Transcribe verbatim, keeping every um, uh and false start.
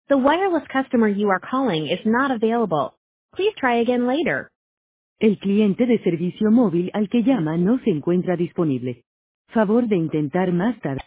The wireless customer you are calling is not available. Please try again later. El cliente de servicio móvil al que llama no se encuentra disponible. Favor de intentar más tarde.